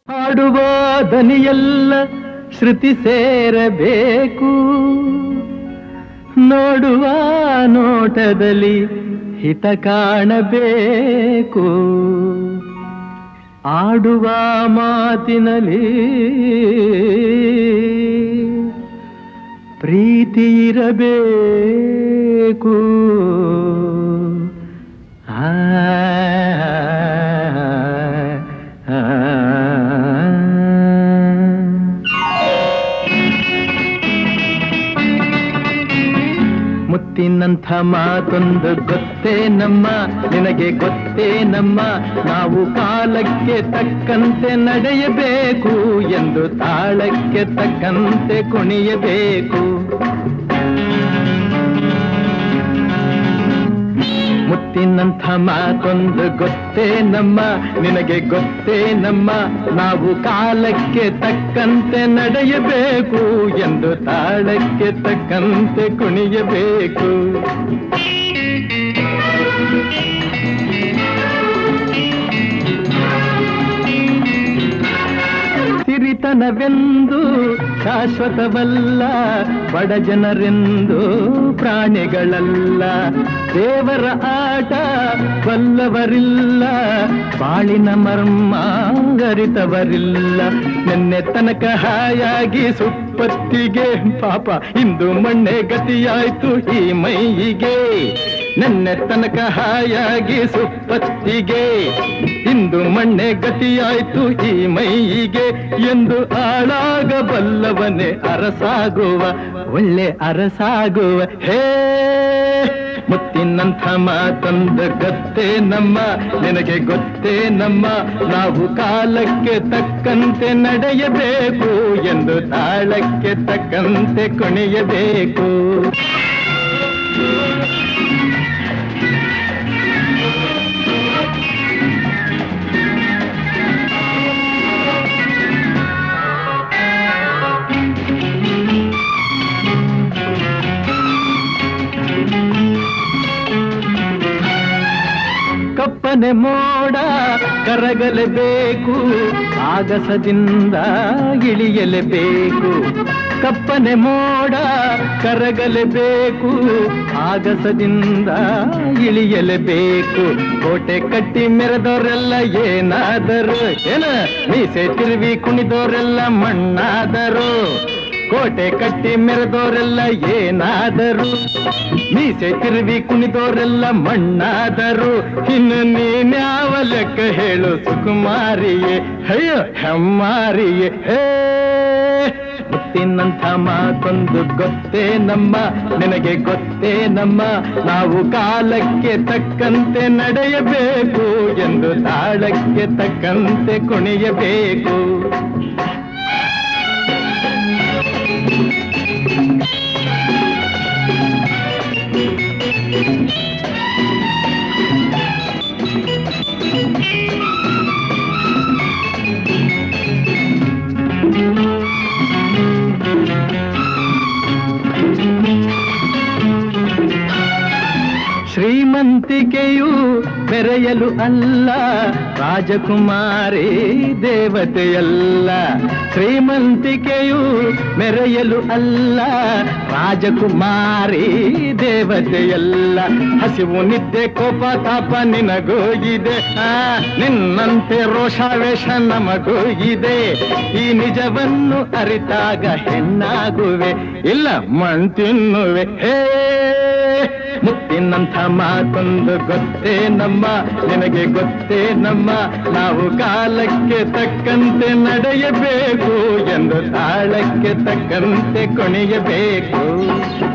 ಹಾಡುವ ದನಿಯೆಲ್ಲ ಶ್ರುತಿ ಸೇರಬೇಕು, ನೋಡುವ ನೋಟದಲ್ಲಿ ಹಿತ ಕಾಣಬೇಕು, ಆಡುವ ಮಾತಿನಲ್ಲಿ ಪ್ರೀತಿ ಇರಬೇಕು. ಮುತ್ತಿನಂಥ ಮಾತೊಂದು ಗೊತ್ತೇ ನಮ್ಮ, ನಿನಗೆ ಗೊತ್ತೇ ನಮ್ಮ, ನಾವು ಕಾಲಕ್ಕೆ ತಕ್ಕಂತೆ ನಡೆಯಬೇಕು ಎಂದು ತಾಳಕ್ಕೆ ತಕ್ಕಂತೆ ಕುಣಿಯಬೇಕು. ಮುತ್ತಿನಂಥ ಮಾತೊಂದು ಗೊತ್ತೇ ನಮ್ಮ, ನಿನಗೆ ಗೊತ್ತೇ ನಮ್ಮ, ನಾವು ಕಾಲಕ್ಕೆ ತಕ್ಕಂತೆ ನಡೆಯಬೇಕು ಎಂದು ತಾಳಕ್ಕೆ ತಕ್ಕಂತೆ ಕುಣಿಯಬೇಕು. ಸಿರಿತನವೆಂದು ಶಾಶ್ವತವಲ್ಲ, ಬಡ ಜನರೆಂದು ಪ್ರಾಣಿಗಳಲ್ಲ, ದೇವರ ಆಟ ಬಲ್ಲವರಿಲ್ಲ, ಬಾಳಿನ ಮರ್ಮ ಅರಿತವರಿಲ್ಲ. ನಿನ್ನೆ ತನಕ ಹಾಯಾಗಿ ಸುಪ್ಪತ್ತಿಗೆ ಪಾಪ ಇಂದು ಮಣ್ಣೆ ಗತಿಯಾಯ್ತು ಈ ಮೈಯಿಗೆ. ನಿನ್ನೆ ತನಕ ಹಾಯಾಗಿ ಸುಪ್ಪತ್ತಿಗೆ ಇಂದು ಮಣ್ಣೆ ಗತಿಯಾಯ್ತು ಈ ಮೈಯಿಗೆ ಎಂದು ಆಳಾಗಬಲ್ಲವನೇ ಅರಸಾಗುವ, ಒಳ್ಳೆ ಅರಸಾಗುವ. ಹೇ ಮುತ್ತಿನಂಥ ಮಾತೊಂದು ಗೊತ್ತೇ ನಮ್ಮ, ನಿನಗೆ ಗೊತ್ತೇ ನಮ್ಮ, ನಾವು ಕಾಲಕ್ಕೆ ತಕ್ಕಂತೆ ನಡೆಯಬೇಕು ಎಂದು ತಾಳಕ್ಕೆ ತಕ್ಕಂತೆ ಕುಣಿಯಬೇಕು. ಕಪ್ಪನೆ ಮೋಡ ಕರಗಲೇಬೇಕು, ಆಗಸದಿಂದ ಇಳಿಯಲೇಬೇಕು. ಕಪ್ಪನೆ ಮೋಡ ಕರಗಲೇಬೇಕು, ಆಗಸದಿಂದ ಇಳಿಯಲೇಬೇಕು. ಕೋಟೆ ಕಟ್ಟಿ ಮೆರೆದವರೆಲ್ಲ ಏನಾದರು, ಮೀಸೆ ತಿರುವಿ ಕುಣಿದವರೆಲ್ಲ ಮಣ್ಣಾದರು. ಕೋಟೆ ಕಟ್ಟಿ ಮೆರೆದವರೆಲ್ಲ ಏನಾದರು, ಮೀಸೆ ತಿರುವಿ ಕುಣಿದವರೆಲ್ಲ ಮಣ್ಣಾದರು. ಇನ್ನು ನೀನ್ಯಾವ ಲೆಕ್ಕ ಹೇಳು ಸುಕುಮಾರಿಯೇ, ಅಯ್ಯೋ ಹೆಮ್ಮಾರಿಯೇ. ಹೇ ಮುತ್ತಿನಂಥ ಮಾತೊಂದು ಗೊತ್ತೇ ನಮ್ಮ, ನಿನಗೆ ಗೊತ್ತೇ ನಮ್ಮ, ನಾವು ಕಾಲಕ್ಕೆ ತಕ್ಕಂತೆ ನಡೆಯಬೇಕು ಎಂದು ತಾಳಕ್ಕೆ ತಕ್ಕಂತೆ ಕುಣಿಯಬೇಕು. ಶ್ರೀಮಂತಿಕೆಯು ಬೆರೆಯಲು ಅಲ್ಲ, ರಾಜಕುಮಾರಿ ದೇವತೆಯಲ್ಲ. ಶ್ರೀಮಂತಿಕೆಯು ಮೆರೆಯಲು ಅಲ್ಲ, ರಾಜಕುಮಾರಿ ದೇವತೆಯಲ್ಲ. ಹಸಿವು ನಿದ್ದೆ ಕೋಪ ತಾಪ ನಿನಗೂ ಇದೆ, ನಿನ್ನಂತೆ ರೋಷಾವೇಶ ನಮಗೂ ಇದೆ. ಈ ನಿಜವನ್ನು ಅರಿತಾಗ ಹೆಣ್ಣಾಗುವೆ, ಇಲ್ಲ ಮಣ್ ತಿನ್ನುವೆ. ಹೇ ಮುತ್ತಿನಂಥ ಮಾತೊಂದು ಗೊತ್ತೇ ನಮ್ಮ, ನಿನಗೆ ಗೊತ್ತೇ ನಮ್ಮ, ನಾವು ಕಾಲಕ್ಕೆ ತಕ್ಕಂತೆ ನಡೆಯಬೇಕು ಎಂದು ತಾಳಕ್ಕೆ ತಕ್ಕಂತೆ ಕುಣಿಯಬೇಕು.